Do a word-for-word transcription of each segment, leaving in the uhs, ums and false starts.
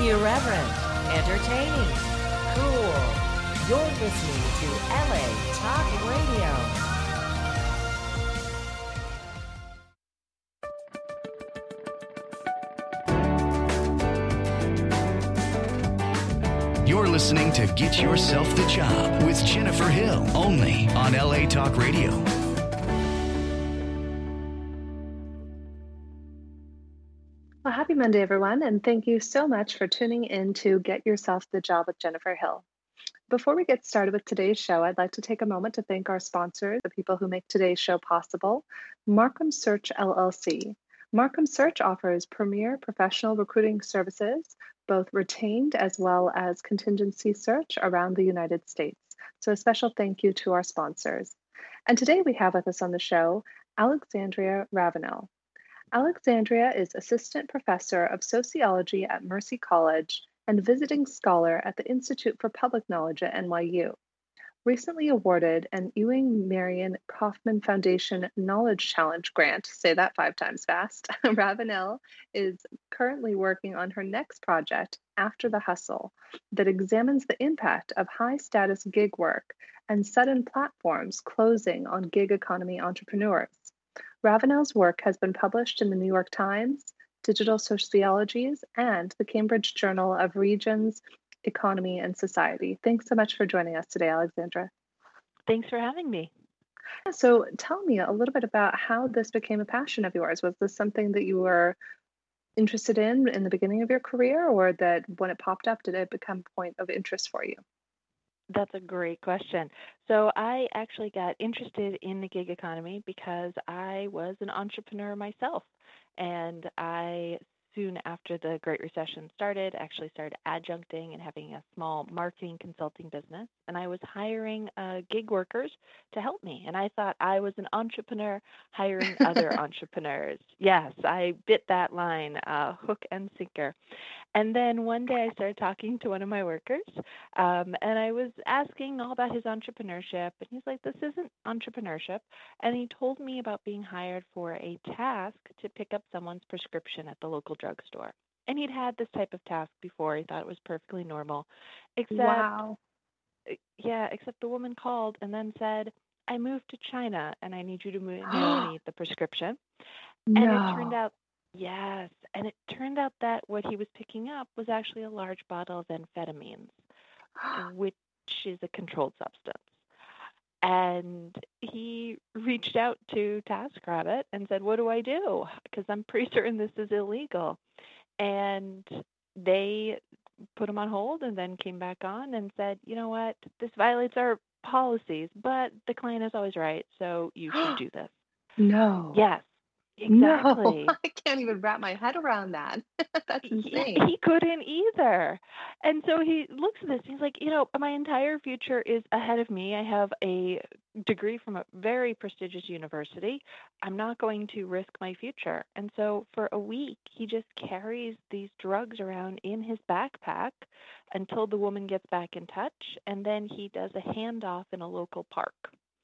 Irreverent, entertaining, cool. You're listening to L A Talk Radio. You're listening to Get Yourself the Job with Jennifer Hill, only on L A Talk Radio. Well, happy Monday, everyone, and thank you so much for tuning in to Get Yourself the Job with Jennifer Hill. Before we get started with today's show, I'd like to take a moment to thank our sponsors, the people who make today's show possible, Markham Search L L C. Markham Search offers premier professional recruiting services, both retained as well as contingency search around the United States. So a special thank you to our sponsors. And today we have with us on the show, Alexandria Ravenel. Alexandria is Assistant Professor of Sociology at Mercy College and Visiting Scholar at the Institute for Public Knowledge at N Y U. Recently awarded an Ewing Marion Kauffman Foundation Knowledge Challenge grant, say that five times fast, Ravenel is currently working on her next project, After the Hustle, that examines the impact of high-status gig work and sudden platforms closing on gig economy entrepreneurs. Ravenel's work has been published in the New York Times, Digital Sociologies, and the Cambridge Journal of Regions, Economy, and Society. Thanks so much for joining us today, Alexandra. Thanks for having me. So tell me a little bit about how this became a passion of yours. Was this something that you were interested in in the beginning of your career, or that when it popped up, did it become a point of interest for you? That's a great question. So I actually got interested in the gig economy because I was an entrepreneur myself. And I, soon after the Great Recession started, actually started adjuncting and having a small marketing consulting business. And I was hiring uh, gig workers to help me. And I thought I was an entrepreneur hiring other entrepreneurs. Yes, I bit that line, uh, hook and sinker. And then one day I started talking to one of my workers, um, and I was asking all about his entrepreneurship. And he's like, this isn't entrepreneurship. And he told me about being hired for a task to pick up someone's prescription at the local drugstore. And he'd had this type of task before. He thought it was perfectly normal, except, Wow. yeah, except the woman called and then said, I moved to China and I need you to move, mail me the prescription. No. And it turned out, yes, and it turned out that what he was picking up was actually a large bottle of amphetamines, which is a controlled substance. And he reached out to TaskRabbit and said, what do I do? Because I'm pretty certain this is illegal. And they put him on hold and then came back on and said, you know what, this violates our policies, but the client is always right, so you should do this. No. Yes. Exactly. No, I can't even wrap my head around that. That's insane. Yeah, he couldn't either. And so he looks at this. He's like, you know, my entire future is ahead of me. I have a degree from a very prestigious university. I'm not going to risk my future. And so for a week, he just carries these drugs around in his backpack until the woman gets back in touch. And then he does a handoff in a local park.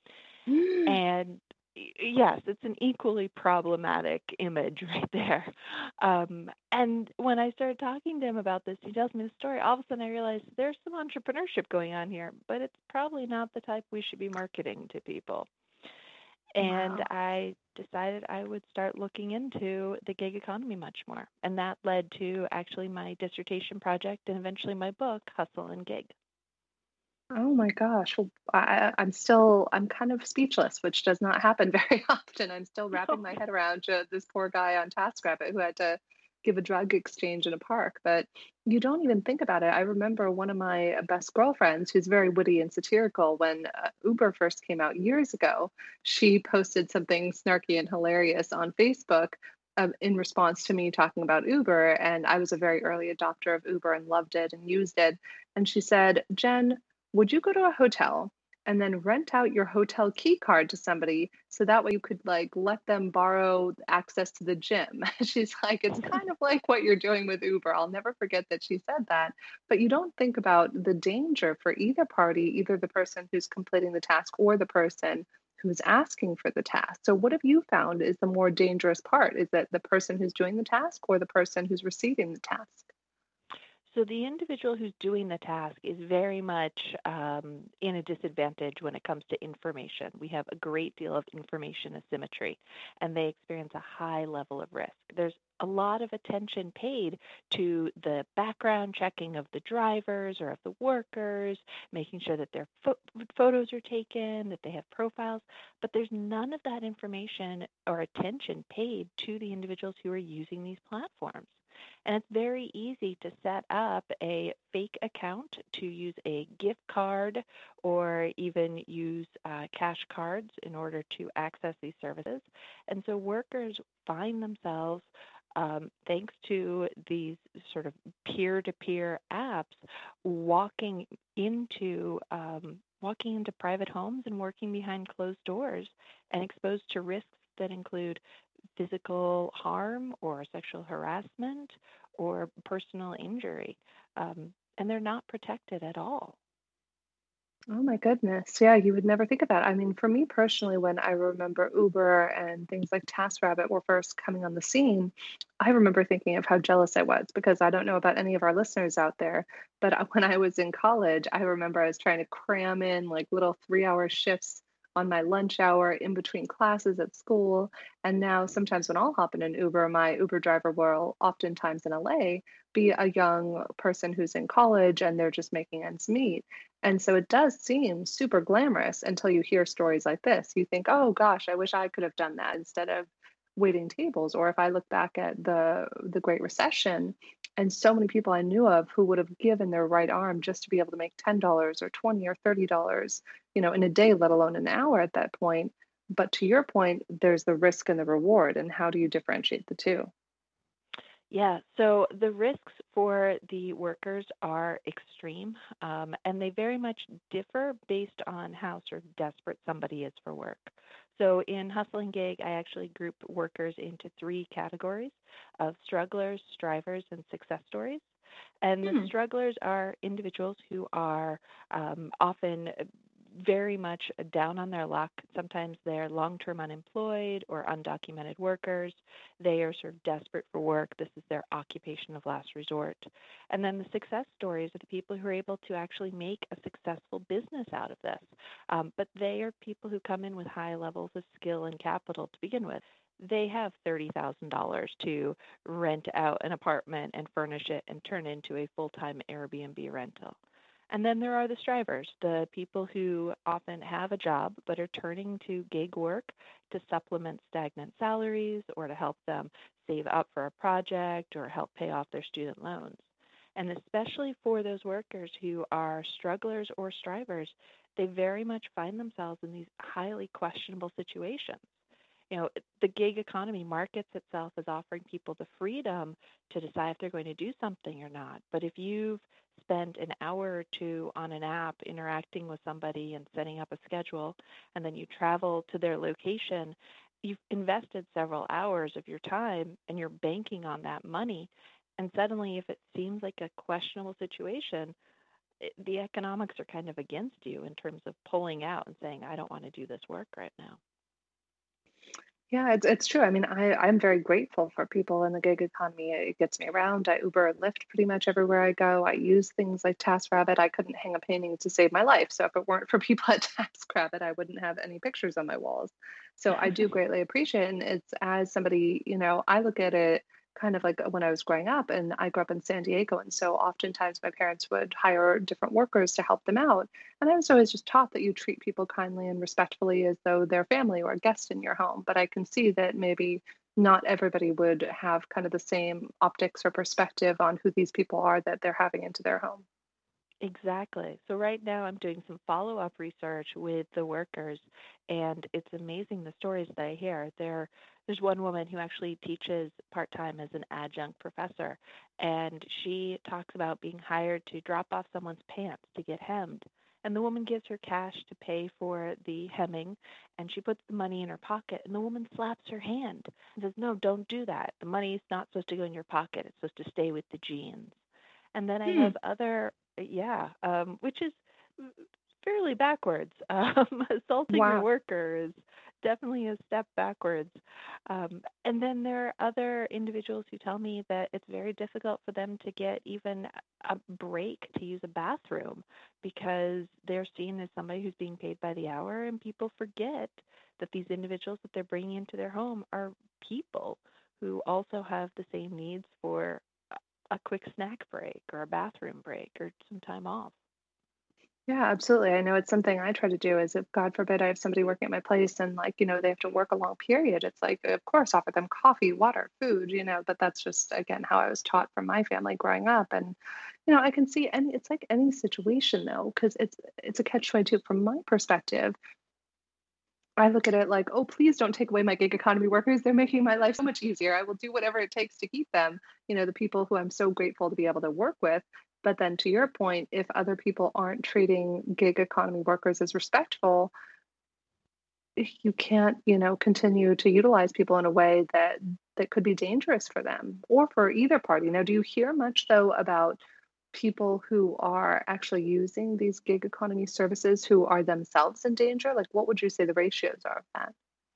And yes, it's an equally problematic image right there. Um, and when I started talking to him about this, he tells me the story. All of a sudden, I realized there's some entrepreneurship going on here, but it's probably not the type we should be marketing to people. And Wow. I decided I would start looking into the gig economy much more. And that led to actually my dissertation project and eventually my book, Hustle and Gig. Oh my gosh. Well, I, I'm still, I'm kind of speechless, which does not happen very often. I'm still wrapping my head around uh, this poor guy on TaskRabbit who had to give a drug exchange in a park. But you don't even think about it. I remember one of my best girlfriends, who's very witty and satirical, when uh, Uber first came out years ago, she posted something snarky and hilarious on Facebook um, in response to me talking about Uber. And I was a very early adopter of Uber and loved it and used it. And she said, Jen, would you go to a hotel and then rent out your hotel key card to somebody so that way you could like let them borrow access to the gym? She's like, it's kind of like what you're doing with Uber. I'll never forget that she said that. But you don't think about the danger for either party, either the person who's completing the task or the person who's asking for the task. So what have you found is the more dangerous part? Is that the person who's doing the task or the person who's receiving the task? So the individual who's doing the task is very much um, in a disadvantage when it comes to information. We have a great deal of information asymmetry, and they experience a high level of risk. There's a lot of attention paid to the background checking of the drivers or of the workers, making sure that their pho- photos are taken, that they have profiles, but there's none of that information or attention paid to the individuals who are using these platforms. And it's very easy to set up a fake account to use a gift card or even use uh, cash cards in order to access these services. And so workers find themselves, um, thanks to these sort of peer to peer apps, walking into um, walking into private homes and working behind closed doors and exposed to risks that include physical harm or sexual harassment or personal injury. Um, and they're not protected at all. Oh my goodness. Yeah, you would never think of that. I mean, for me personally, when I remember Uber and things like TaskRabbit were first coming on the scene, I remember thinking of how jealous I was because I don't know about any of our listeners out there, but uh, when I was in college, I remember I was trying to cram in like little three hour shifts on my lunch hour in between classes at school. And now sometimes when I'll hop in an Uber, my Uber driver will oftentimes in L A be a young person who's in college and they're just making ends meet. And so it does seem super glamorous until you hear stories like this. You think, oh gosh, I wish I could have done that instead of waiting tables. Or if I look back at the the Great Recession and so many people I knew of who would have given their right arm just to be able to make ten dollars or twenty or thirty dollars, you know, in a day, let alone an hour at that point. But to your point, there's the risk and the reward. And how do you differentiate the two? Yeah, so the risks for the workers are extreme, um, and they very much differ based on how sort of desperate somebody is for work. So in Hustle and Gig, I actually group workers into three categories of strugglers, strivers, and success stories. And the Hmm. strugglers are individuals who are um, often very much down on their luck. Sometimes they're long term unemployed or undocumented workers. They are sort of desperate for work. This is their occupation of last resort. And then the success stories are the people who are able to actually make a successful business out of this. Um, but they are people who come in with high levels of skill and capital to begin with. They have thirty thousand dollars to rent out an apartment and furnish it and turn into a full time Airbnb rental. And then there are the strivers, the people who often have a job but are turning to gig work to supplement stagnant salaries or to help them save up for a project or help pay off their student loans. And especially for those workers who are strugglers or strivers, they very much find themselves in these highly questionable situations. You know, the gig economy markets itself as offering people the freedom to decide if they're going to do something or not. But if you've spent an hour or two on an app interacting with somebody and setting up a schedule, and then you travel to their location, you've invested several hours of your time and you're banking on that money. And suddenly, if it seems like a questionable situation, it, the economics are kind of against you in terms of pulling out and saying, I don't want to do this work right now. Yeah, it's it's true. I mean, I I'm very grateful for people in the gig economy. It gets me around. I Uber and Lyft pretty much everywhere I go. I use things like TaskRabbit. I couldn't hang a painting to save my life. So if it weren't for people at TaskRabbit, I wouldn't have any pictures on my walls. So I do greatly appreciate it. And it's as somebody, you know, I look at it kind of like when I was growing up, and I grew up in San Diego. And so oftentimes my parents would hire different workers to help them out. And I was always just taught that you treat people kindly and respectfully as though they're family or a guest in your home. But I can see that maybe not everybody would have kind of the same optics or perspective on who these people are that they're having into their home. Exactly. So right now I'm doing some follow-up research with the workers, and it's amazing the stories that I hear. There, there's one woman who actually teaches part-time as an adjunct professor, and she talks about being hired to drop off someone's pants to get hemmed. And the woman gives her cash to pay for the hemming, and she puts the money in her pocket, and the woman slaps her hand and says, "No, don't do that. The money's not supposed to go in your pocket. It's supposed to stay with the jeans." And then I Hmm. have other, yeah, um, which is fairly backwards. Um, assaulting your Wow. workers definitely a step backwards. Um, and then there are other individuals who tell me that it's very difficult for them to get even a break to use a bathroom because they're seen as somebody who's being paid by the hour, and people forget that these individuals that they're bringing into their home are people who also have the same needs for a a quick snack break or a bathroom break or some time off. Yeah, absolutely. I know it's something I try to do is if God forbid I have somebody working at my place and like, you know, they have to work a long period, it's like, of course, offer them coffee, water, food, you know, but that's just again how I was taught from my family growing up. And, you know, I can see any it's like any situation though, because it's it's a catch twenty-two from my perspective. I look at it like, oh, please don't take away my gig economy workers. They're making my life so much easier. I will do whatever it takes to keep them, you know, the people who I'm so grateful to be able to work with. But then to your point, if other people aren't treating gig economy workers as respectful, you can't, you know, continue to utilize people in a way that that could be dangerous for them or for either party. Now, do you hear much though about people who are actually using these gig economy services who are themselves in danger? Like, what would you say the ratios are of that?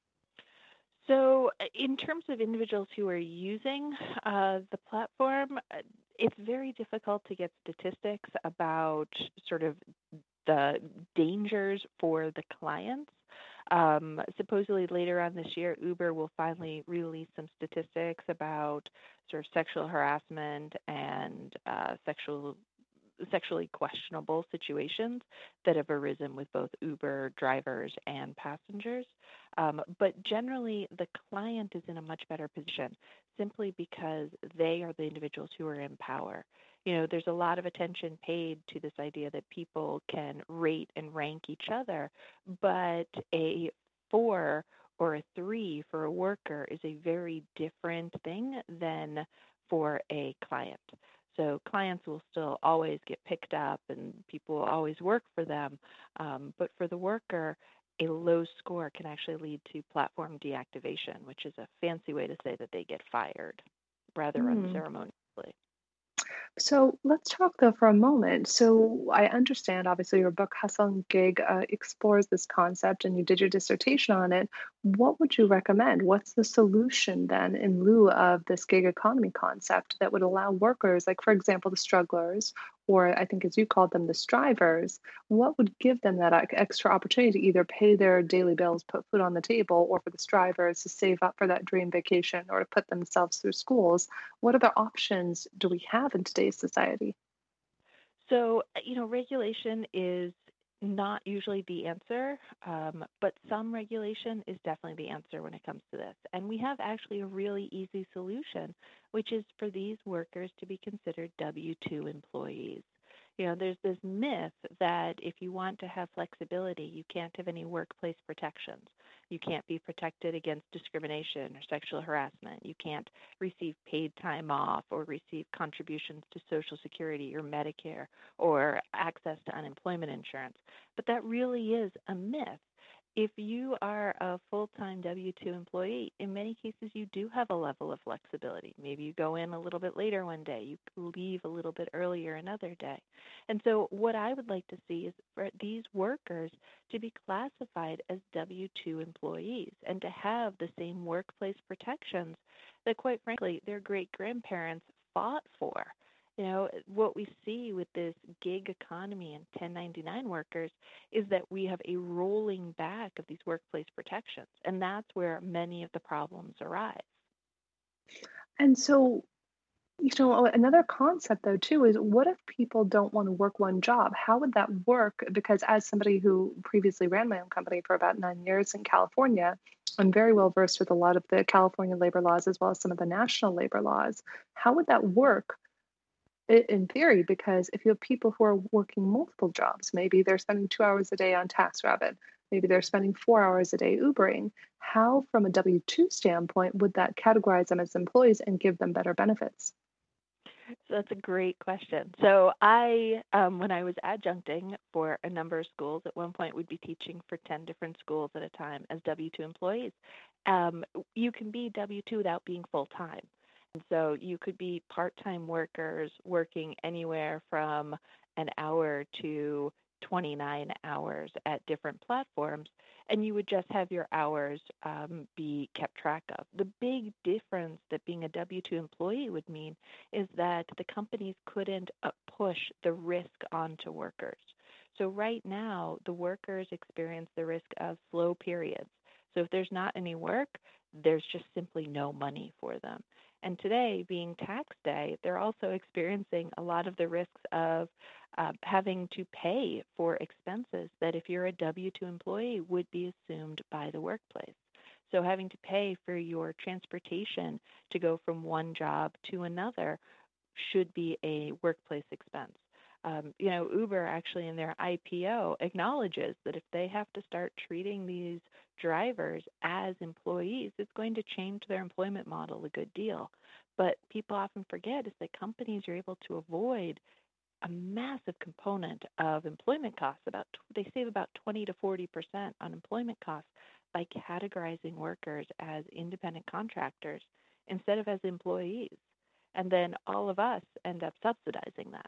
So, uh, in terms of individuals who are using uh, the platform, uh, it's very difficult to get statistics about sort of the dangers for the clients. Um, supposedly later on this year, Uber will finally release some statistics about sort of sexual harassment and uh, sexual sexually questionable situations that have arisen with both Uber drivers and passengers. Um, but generally, the client is in a much better position simply because they are the individuals who are in power. You know, there's a lot of attention paid to this idea that people can rate and rank each other, but a four or a three for a worker is a very different thing than for a client. So clients will still always get picked up and people will always work for them. Um, but for the worker, a low score can actually lead to platform deactivation, which is a fancy way to say that they get fired rather Hmm. unceremoniously. So let's talk though for a moment. So I understand, obviously, your book Hustle and Gig uh, explores this concept, and you did your dissertation on it. What would you recommend? What's the solution then in lieu of this gig economy concept that would allow workers, like for example, the strugglers, or I think as you called them, the strivers, what would give them that ex- extra opportunity to either pay their daily bills, put food on the table, or for the strivers to save up for that dream vacation or to put themselves through schools? What other options do we have in today's society? So, uh, you know, regulation is not usually the answer, um, but some regulation is definitely the answer when it comes to this. And we have actually a really easy solution, which is for these workers to be considered W two employees. You know, there's this myth that if you want to have flexibility, you can't have any workplace protections. You can't be protected against discrimination or sexual harassment. You can't receive paid time off or receive contributions to Social Security or Medicare or access to unemployment insurance. But that really is a myth. If you are a full time W two employee, in many cases you do have a level of flexibility. Maybe you go in a little bit later one day, you leave a little bit earlier another day. And so, what I would like to see is for these workers to be classified as W two employees and to have the same workplace protections that, quite frankly, their great grandparents fought for. You know, what we see with this gig economy and ten ninety-nine workers is that we have a rolling back of these workplace protections. And that's where many of the problems arise. And so, you know, another concept though too is what if people don't want to work one job? How would that work? Because as somebody who previously ran my own company for about nine years in California, I'm very well versed with a lot of the California labor laws as well as some of the national labor laws. How would that work i- in theory? Because if you have people who are working multiple jobs, maybe they're spending two hours a day on TaskRabbit, maybe they're spending four hours a day Ubering, how, from a W two standpoint, would that categorize them as employees and give them better benefits? So that's a great question. So I, um, when I was adjuncting for a number of schools, at one point would be teaching for ten different schools at a time as W two employees. Um, you can be W two without being full time. And so you could be part time workers working anywhere from an hour to twenty-nine hours at different platforms, and you would just have your hours um, be kept track of. The big difference that being a W two employee would mean is that the companies couldn't uh, push the risk onto workers. So right now, the workers experience the risk of slow periods. So if there's not any work, there's just simply no money for them. And today, being tax day, they're also experiencing a lot of the risks of uh, having to pay for expenses that if you're a W two employee would be assumed by the workplace. So having to pay for your transportation to go from one job to another should be a workplace expense. Um, you know, Uber actually in their I P O acknowledges that if they have to start treating these drivers as employees, it's going to change their employment model a good deal. But people often forget is that companies are able to avoid a massive component of employment costs. About they save about twenty to forty percent on employment costs by categorizing workers as independent contractors instead of as employees. And then all of us end up subsidizing that.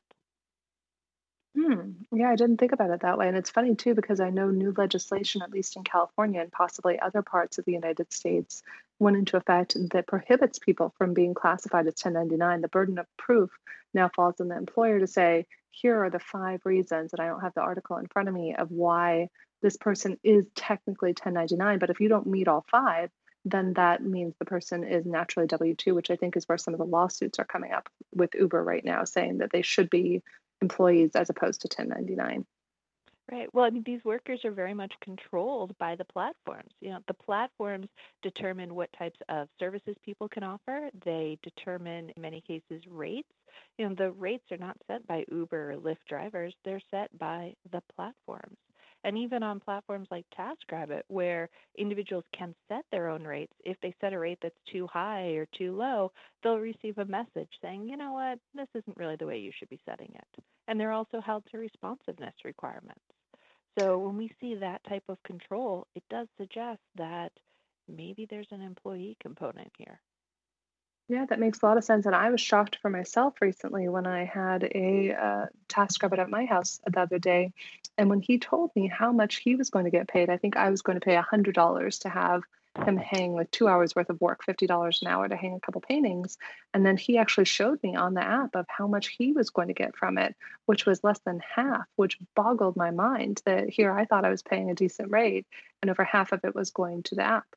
Hmm. Yeah, I didn't think about it that way. And it's funny too, because I know new legislation, at least in California and possibly other parts of the United States, went into effect that prohibits people from being classified as ten ninety-nine. The burden of proof now falls on the employer to say, here are the five reasons, and I don't have the article in front of me of why this person is technically ten ninety-nine. But if you don't meet all five, then that means the person is naturally W two, which I think is where some of the lawsuits are coming up with Uber right now, saying that they should be employees as opposed to ten ninety-nine. Right. Well, I mean, these workers are very much controlled by the platforms. You know, the platforms determine what types of services people can offer. They determine, in many cases, rates. You know, the rates are not set by Uber or Lyft drivers. They're set by the platforms. And even on platforms like TaskRabbit, where individuals can set their own rates, if they set a rate that's too high or too low, they'll receive a message saying, you know what, this isn't really the way you should be setting it. And they're also held to responsiveness requirements. So when we see that type of control, it does suggest that maybe there's an employee component here. Yeah, that makes a lot of sense. And I was shocked for myself recently when I had a uh, task rabbit at my house the other day. And when he told me how much he was going to get paid, I think I was going to pay one hundred dollars to have him hang like two hours worth of work, fifty dollars an hour to hang a couple paintings. And then he actually showed me on the app of how much he was going to get from it, which was less than half, which boggled my mind that here I thought I was paying a decent rate and over half of it was going to the app.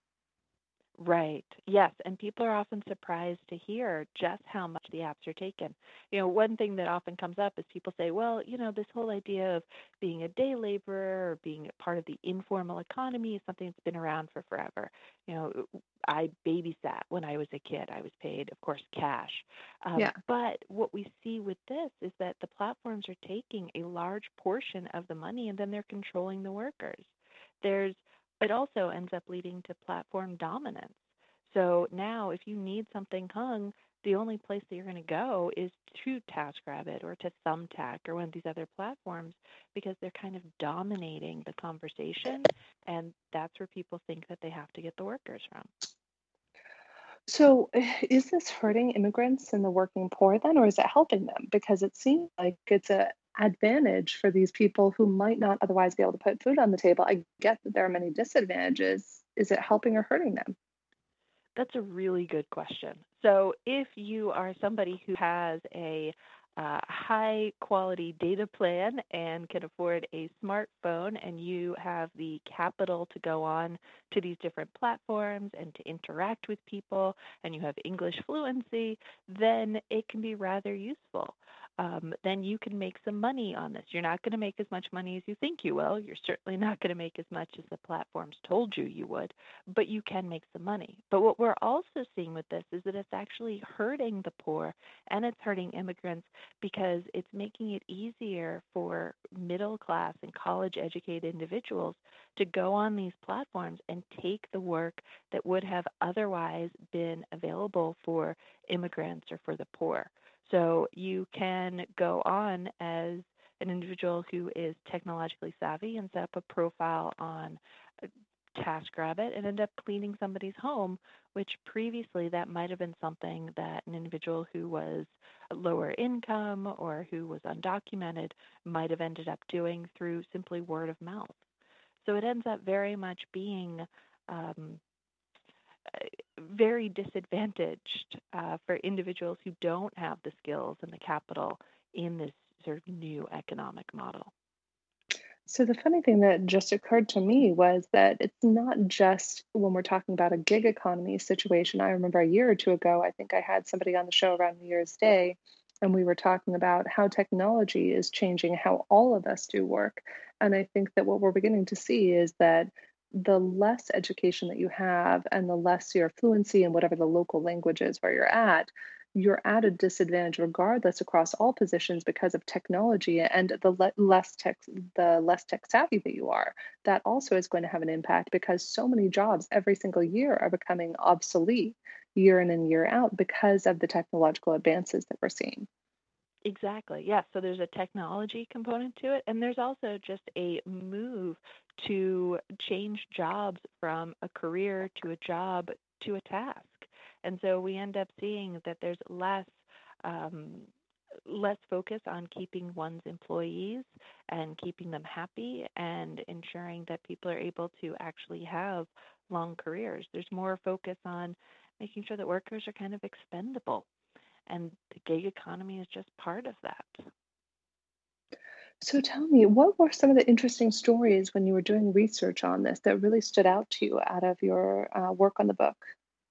Right. Yes. And people are often surprised to hear just how much the apps are taken. You know, one thing that often comes up is people say, well, you know, this whole idea of being a day laborer or being a part of the informal economy is something that's been around for forever. You know, I babysat when I was a kid. I was paid, of course, cash. Um, Yeah. but what we see with this is that the platforms are taking a large portion of the money and then they're controlling the workers. There's it also ends up leading to platform dominance. So now, if you need something hung, the only place that you're going to go is to TaskRabbit or to Thumbtack or one of these other platforms because they're kind of dominating the conversation, and that's where people think that they have to get the workers from. So, is this hurting immigrants and the working poor then, or is it helping them? Because it seems like it's a advantage for these people who might not otherwise be able to put food on the table. I get that there are many disadvantages. Is it helping or hurting them? That's a really good question. So, if you are somebody who has a uh, high quality data plan and can afford a smartphone, and you have the capital to go on to these different platforms and to interact with people, and you have English fluency, then it can be rather useful. Um, then you can make some money on this. You're not going to make as much money as you think you will. You're certainly not going to make as much as the platforms told you you would, but you can make some money. But what we're also seeing with this is that it's actually hurting the poor and it's hurting immigrants because it's making it easier for middle class and college educated individuals to go on these platforms and take the work that would have otherwise been available for immigrants or for the poor. So you can go on as an individual who is technologically savvy and set up a profile on TaskRabbit and end up cleaning somebody's home, which previously that might have been something that an individual who was lower income or who was undocumented might have ended up doing through simply word of mouth. So it ends up very much being um, very disadvantaged uh, for individuals who don't have the skills and the capital in this sort of new economic model. So the funny thing that just occurred to me was that it's not just when we're talking about a gig economy situation. I remember a year or two ago, I think I had somebody on the show around New Year's Day, and we were talking about how technology is changing how all of us do work. And I think that what we're beginning to see is that the less education that you have and the less your fluency in whatever the local language is where you're at, you're at a disadvantage regardless across all positions because of technology and the le- less tech the less tech savvy that you are. That also is going to have an impact because so many jobs every single year are becoming obsolete year in and year out because of the technological advances that we're seeing. Exactly. Yes. So there's a technology component to it, and there's also just a move to change jobs from a career to a job to a task. And so we end up seeing that there's less um, less focus on keeping one's employees and keeping them happy and ensuring that people are able to actually have long careers. There's more focus on making sure that workers are kind of expendable. And the gig economy is just part of that. So tell me, what were some of the interesting stories when you were doing research on this that really stood out to you out of your uh, work on the book?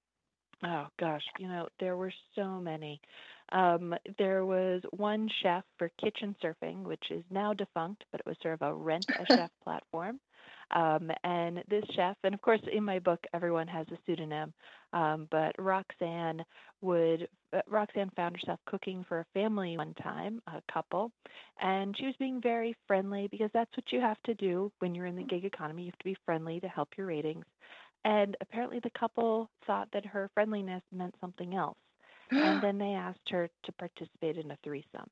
Oh gosh, you know, there were so many. Um, there was one chef for Kitchen Surfing, which is now defunct, but it was sort of a rent a chef platform. Um, and this chef, and of course, in my book, everyone has a pseudonym, um, but Roxanne would, uh, Roxanne found herself cooking for a family one time, a couple, and she was being very friendly because that's what you have to do when you're in the gig economy. You have to be friendly to help your ratings. And apparently, the couple thought that her friendliness meant something else. And then they asked her to participate in a threesome.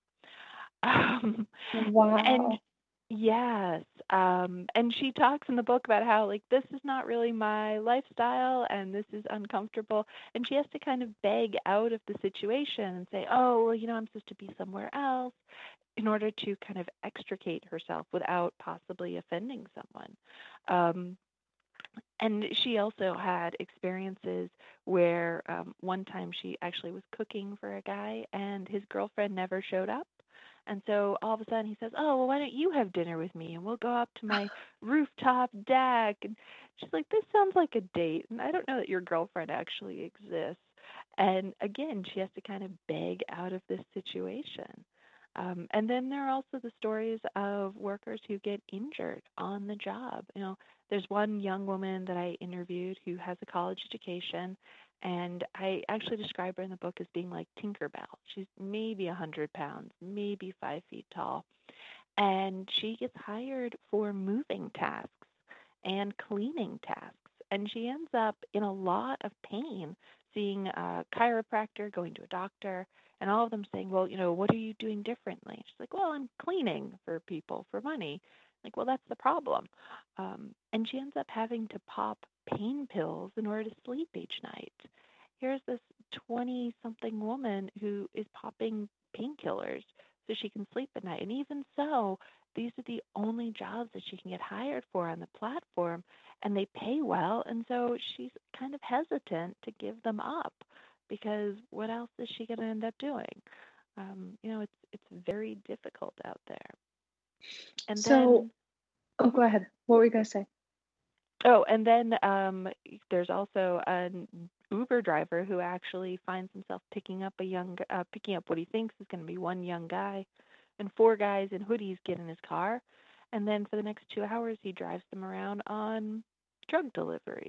Um, and Wow. yes, um, and she talks in the book about how, like, this is not really my lifestyle and this is uncomfortable. And she has to kind of beg out of the situation and say, oh, well, you know, I'm supposed to be somewhere else in order to kind of extricate herself without possibly offending someone. Um, and she also had experiences where um, one time she actually was cooking for a guy and his girlfriend never showed up. And so all of a sudden he says, oh, well, why don't you have dinner with me and we'll go up to my rooftop deck? And she's like, this sounds like a date. And I don't know that your girlfriend actually exists. And again, she has to kind of beg out of this situation. Um, and then there are also the stories of workers who get injured on the job. You know, there's one young woman that I interviewed who has a college education, and I actually describe her in the book as being like Tinkerbell. She's maybe one hundred pounds, maybe five feet tall, and she gets hired for moving tasks and cleaning tasks. And she ends up in a lot of pain, seeing a chiropractor, going to a doctor, and all of them saying, well, you know, what are you doing differently? She's like, well, I'm cleaning for people for money. Like, well, that's the problem. Um, and she ends up having to pop pain pills in order to sleep each night. Here's this twenty something woman who is popping painkillers so she can sleep at night. And even so, these are the only jobs that she can get hired for on the platform, and they pay well. And so she's kind of hesitant to give them up because what else is she going to end up doing? Um, you know, it's it's very difficult out there. And So, then, oh, mhm. go ahead. What were you going to say? Oh, and then um, there's also an Uber driver who actually finds himself picking up a young, uh, picking up what he thinks is going to be one young guy, and four guys in hoodies get in his car, and then for the next two hours he drives them around on drug deliveries.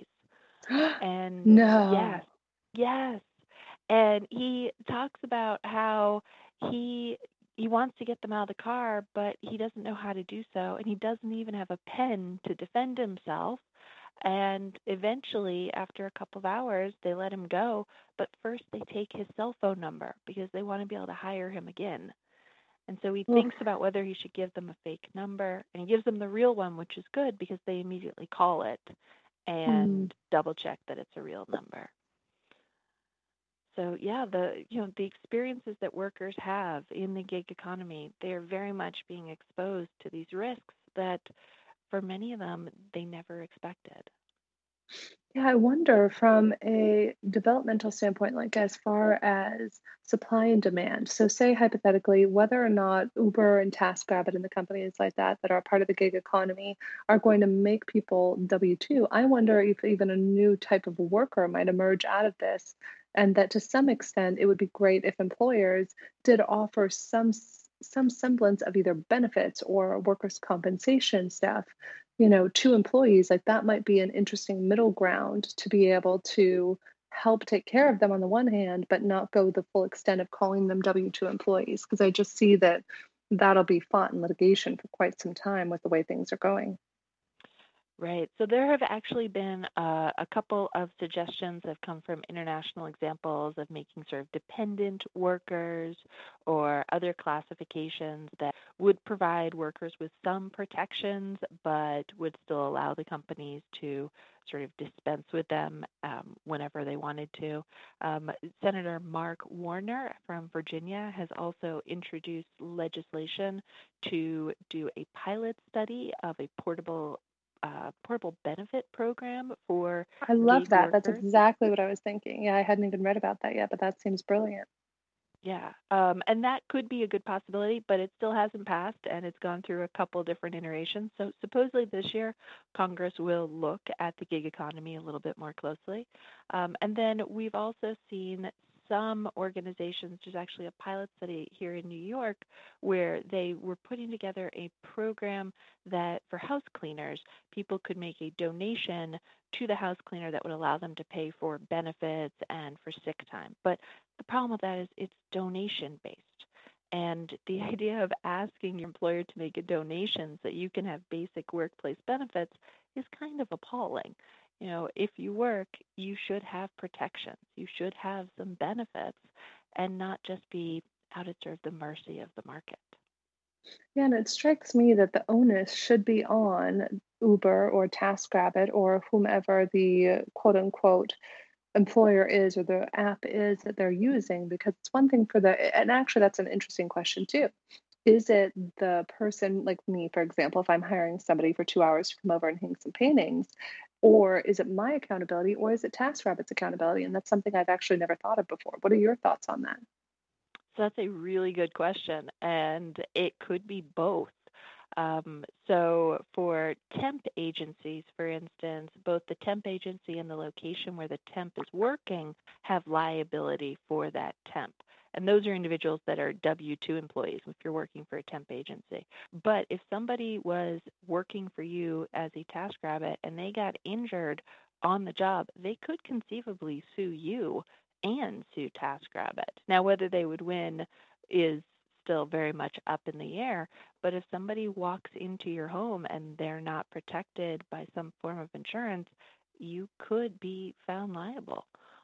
And yes, No. yes. And he talks about how he he wants to get them out of the car, but he doesn't know how to do so, and he doesn't even have a pen to defend himself. And eventually, after a couple of hours, they let him go. But first, they take his cell phone number because they want to be able to hire him again. And so he Oof. thinks about whether he should give them a fake number, and he gives them the real one, which is good because they immediately call it. Mm. and double check that it's a real number. So yeah, the you know the experiences that workers have in the gig economy, they're very much being exposed to these risks that for many of them they never expected. Yeah, I wonder from a developmental standpoint, like as far as supply and demand. So, say hypothetically, whether or not Uber and TaskRabbit and the companies like that that are part of the gig economy are going to make people W two, I wonder if even a new type of worker might emerge out of this. And that to some extent, it would be great if employers did offer some s- some semblance of either benefits or workers' compensation stuff you know, to employees, like that might be an interesting middle ground to be able to help take care of them on the one hand, but not go the full extent of calling them W two employees. Because I just see that that'll be fought in litigation for quite some time with the way things are going. Right. So there have actually been uh, a couple of suggestions that have come from international examples of making sort of dependent workers or other classifications that would provide workers with some protections, but would still allow the companies to sort of dispense with them um, whenever they wanted to. Um, Senator Mark Warner from Virginia has also introduced legislation to do a pilot study of a portable uh, portable benefit program for I love gig that. That's workers. exactly what I was thinking. Yeah, I hadn't even read about that yet, but that seems brilliant. Yeah, um, and that could be a good possibility, but it still hasn't passed, and it's gone through a couple different iterations. So supposedly this year, Congress will look at the gig economy a little bit more closely. Um, and then we've also seen some organizations, there's actually a pilot study here in New York where they were putting together a program that for house cleaners, people could make a donation to the house cleaner that would allow them to pay for benefits and for sick time. But the problem with that is it's donation based. And the idea of asking your employer to make a donation so that you can have basic workplace benefits is kind of appalling. You know, if you work, you should have protections. You should have some benefits and not just be out at sort of the mercy of the market. Yeah, and it strikes me that the onus should be on Uber or TaskRabbit or whomever the uh, quote unquote employer is or the app is that they're using because it's one thing for the and actually that's an interesting question too. Is it the person like me, for example, if I'm hiring somebody for two hours to come over and hang some paintings, or is it my accountability or is it TaskRabbit's accountability? And that's something I've actually never thought of before. What are your thoughts on that? So that's a really good question, and it could be both. Um, so for temp agencies, for instance, both the temp agency and the location where the temp is working have liability for that temp. And those are individuals that are W two employees if you're working for a temp agency. But if somebody was working for you as a TaskRabbit and they got injured on the job, they could conceivably sue you and sue TaskRabbit. Now, whether they would win is still very much up in the air, but if somebody walks into your home and they're not protected by some form of insurance, you could be found liable.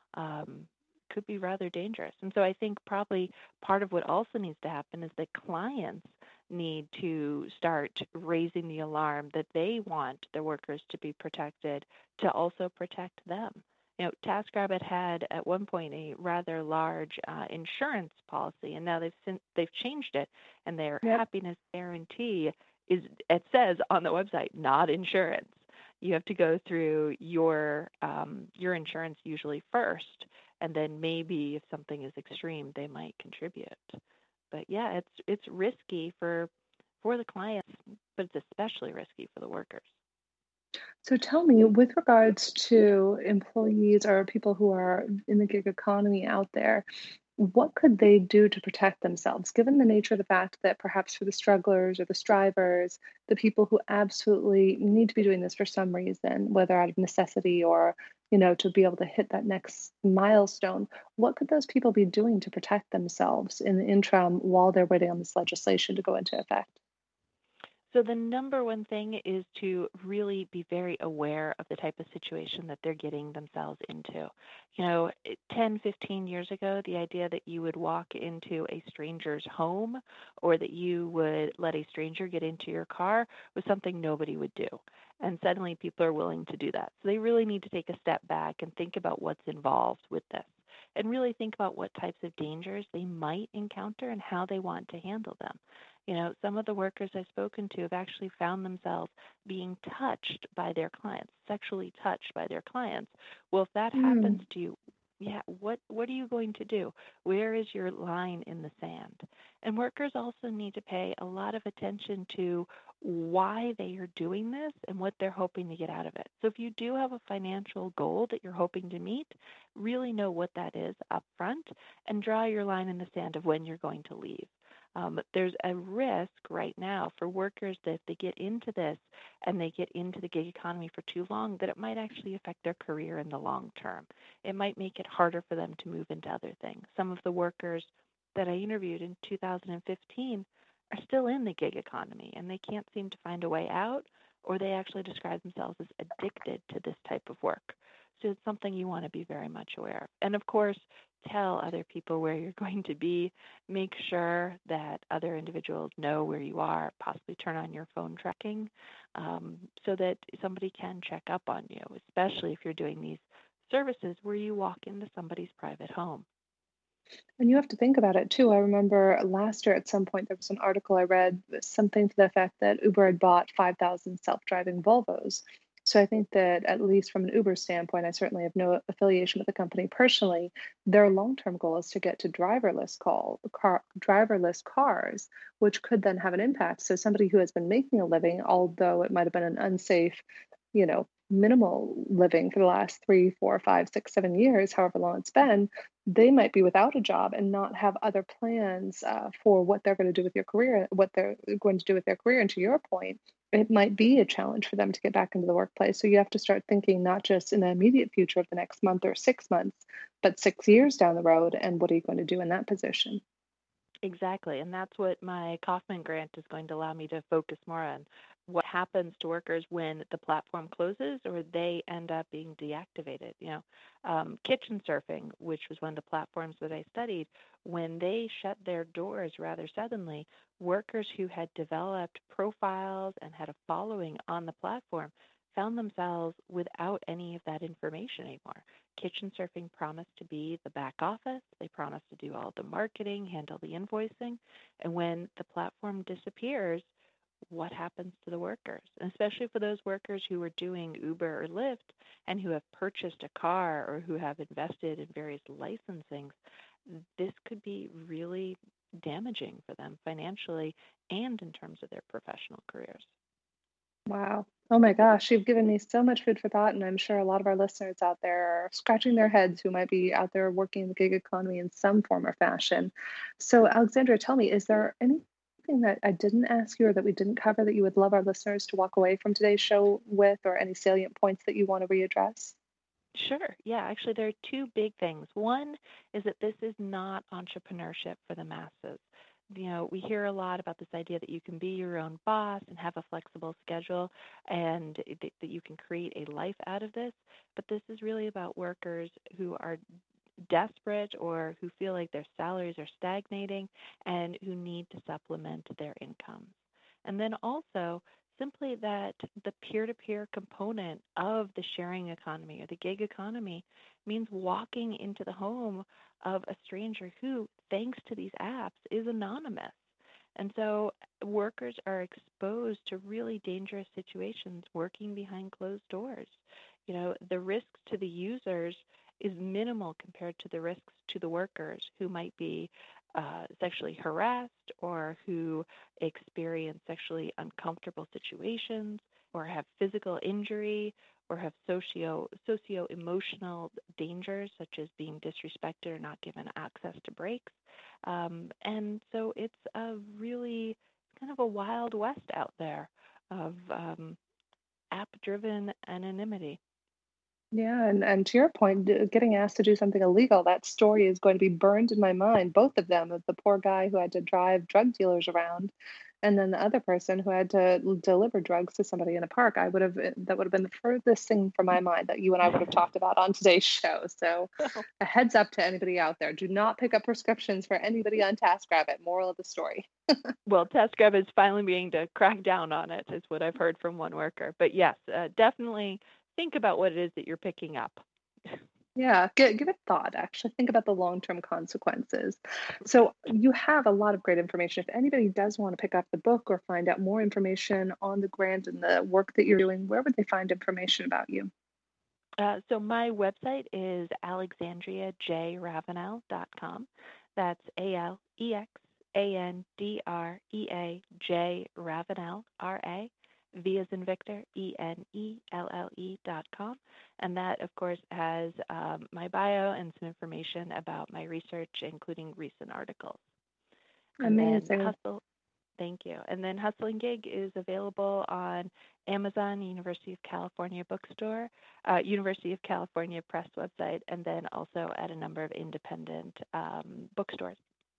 Um, could be rather dangerous. And so I think probably part of what also needs to happen is that clients need to start raising the alarm that they want their workers to be protected to also protect them. You know, TaskRabbit had at one point a rather large uh, insurance policy, and now they've since they've changed it, and their Yep. happiness guarantee is it says on the website not insurance. You have to go through your um, your insurance usually first, and then maybe if something is extreme, they might contribute. But yeah, it's it's risky for for the clients, but it's especially risky for the workers. So tell me, with regards to employees or people who are in the gig economy out there, what could they do to protect themselves, given the nature of the fact that perhaps for the strugglers or the strivers, the people who absolutely need to be doing this for some reason, whether out of necessity or, you know, to be able to hit that next milestone, what could those people be doing to protect themselves in the interim while they're waiting on this legislation to go into effect? So the number one thing is to really be very aware of the type of situation that they're getting themselves into. You know, it- ten, fifteen years ago, the idea that you would walk into a stranger's home or that you would let a stranger get into your car was something nobody would do. And suddenly people are willing to do that. So they really need to take a step back and think about what's involved with this and really think about what types of dangers they might encounter and how they want to handle them. You know, some of the workers I've spoken to have actually found themselves being touched by their clients, sexually touched by their clients. Well, if that happens Mm. to you, yeah, what what are you going to do? Where is your line in the sand? And workers also need to pay a lot of attention to why they are doing this and what they're hoping to get out of it. So if you do have a financial goal that you're hoping to meet, really know what that is up front and draw your line in the sand of when you're going to leave. Um, there's a risk right now for workers that if they get into this and they get into the gig economy for too long, that it might actually affect their career in the long term. It might make it harder for them to move into other things. Some of the workers that I interviewed in two thousand fifteen are still in the gig economy and they can't seem to find a way out, or they actually describe themselves as addicted to this type of work. So it's something you want to be very much aware of. And of course, tell other people where you're going to be. Make sure that other individuals know where you are, possibly turn on your phone tracking um, so that somebody can check up on you, especially if you're doing these services where you walk into somebody's private home. And you have to think about it too. I remember last year at some point there was an article I read, something to the effect that Uber had bought five thousand self-driving Volvos. So I think that at least from an Uber standpoint, I certainly have no affiliation with the company personally. Their long-term goal is to get to driverless call car driverless cars, which could then have an impact. So somebody who has been making a living, although it might have been an unsafe, you know, minimal living for the last three, four, five, six, seven years, however long it's been, they might be without a job and not have other plans uh, for what they're going to do with your career, what they're going to do with their career. And to your point, it might be a challenge for them to get back into the workplace. So you have to start thinking not just in the immediate future of the next month or six months, but six years down the road. And what are you going to do in that position? Exactly. And that's what my Kaufman grant is going to allow me to focus more on. What happens to workers when the platform closes or they end up being deactivated? You know, um, kitchen surfing, which was one of the platforms that I studied, when they shut their doors rather suddenly, workers who had developed profiles and had a following on the platform found themselves without any of that information anymore. Kitchen surfing promised to be the back office. They promised to do all the marketing, handle the invoicing. And when the platform disappears, what happens to the workers? And especially for those workers who are doing Uber or Lyft and who have purchased a car or who have invested in various licensings, this could be really damaging for them financially and in terms of their professional careers. Wow. Oh my gosh, you've given me so much food for thought, and I'm sure a lot of our listeners out there are scratching their heads who might be out there working in the gig economy in some form or fashion. So, Alexandra, tell me, is there anything that I didn't ask you or that we didn't cover that you would love our listeners to walk away from today's show with, or any salient points that you want to readdress? Sure. Yeah, actually, there are two big things. One is that this is not entrepreneurship for the masses. You know, we hear a lot about this idea that you can be your own boss and have a flexible schedule and that that you can create a life out of this. But this is really about workers who are desperate or who feel like their salaries are stagnating and who need to supplement their incomes. And then also, simply that the peer to peer component of the sharing economy or the gig economy means walking into the home of a stranger who, thanks to these apps, is anonymous. And so workers are exposed to really dangerous situations working behind closed doors. You know, the risks to the users is minimal compared to the risks to the workers who might be uh, sexually harassed or who experience sexually uncomfortable situations or have physical injury or have socio socio emotional dangers such as being disrespected or not given access to breaks. Um, and so it's a really kind of a wild west out there of um, app driven anonymity. Yeah, and, and to your point, d- getting asked to do something illegal, that story is going to be burned in my mind, both of them, of the poor guy who had to drive drug dealers around, and then the other person who had to l- deliver drugs to somebody in a park. I would have, eh, that would have been the furthest thing from my mind that you and I would have talked about on today's show. So a heads up to anybody out there, do not pick up prescriptions for anybody on TaskRabbit. Moral of the story. Well, TaskRabbit is finally beginning to crack down on it, is what I've heard from one worker. But yes, uh, definitely think about what it is that you're picking up. Yeah, give, give it thought. Actually, think about the long term consequences. So, you have a lot of great information. If anybody does want to pick up the book or find out more information on the grant and the work that you're doing, where would they find information about you? Uh, so my website is alexandria j ravenel dot com. That's A L E X A N D R E A J Ravenel, R A, V as in Victor, E N E L L E dot com. And that, of course, has um, my bio and some information about my research, including recent articles. And then Amazing. Hustle, thank you. And then Hustle and Gig is available on Amazon, University of California Bookstore, uh, University of California Press website, and then also at a number of independent um, bookstores.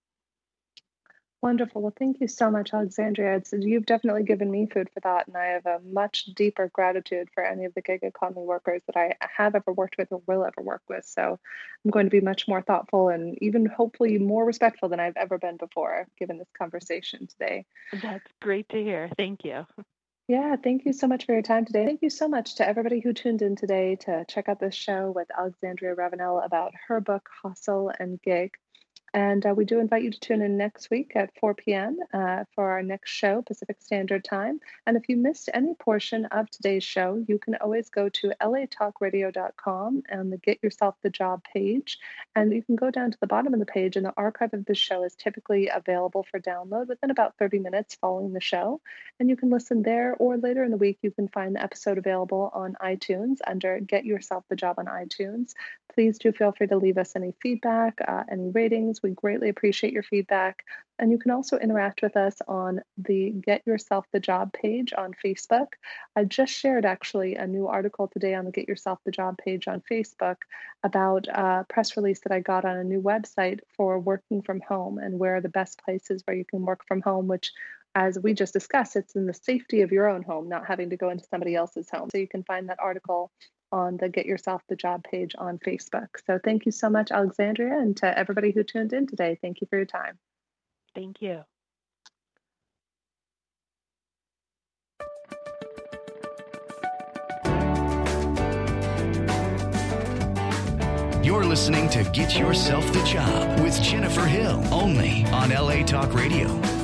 Wonderful. Well, thank you so much, Alexandria. It's, you've definitely given me food for thought, and I have a much deeper gratitude for any of the gig economy workers that I have ever worked with or will ever work with. So I'm going to be much more thoughtful and even hopefully more respectful than I've ever been before, given this conversation today. That's great to hear. Thank you. Yeah, thank you so much for your time today. Thank you so much to everybody who tuned in today to check out this show with Alexandria Ravenel about her book, Hustle and Gig. And uh, we do invite you to tune in next week at four p.m. Uh, for our next show, Pacific Standard Time. And if you missed any portion of today's show, you can always go to L A talk radio dot com and the Get Yourself the Job page. And you can go down to the bottom of the page, and the archive of the show is typically available for download within about thirty minutes following the show. And you can listen there, or later in the week, you can find the episode available on iTunes under Get Yourself the Job on iTunes. Please do feel free to leave us any feedback, uh, any ratings. We greatly appreciate your feedback. And you can also interact with us on the Get Yourself the Job page on Facebook. I just shared actually a new article today on the Get Yourself the Job page on Facebook about a press release that I got on a new website for working from home and where are the best places where you can work from home, which, as we just discussed, it's in the safety of your own home, not having to go into somebody else's home. So you can find that article on the Get Yourself the Job page on Facebook. So thank you so much, Alexandria, and to everybody who tuned in today. Thank you for your time. Thank you. You're listening to Get Yourself the Job with Jennifer Hill, only on L A Talk Radio.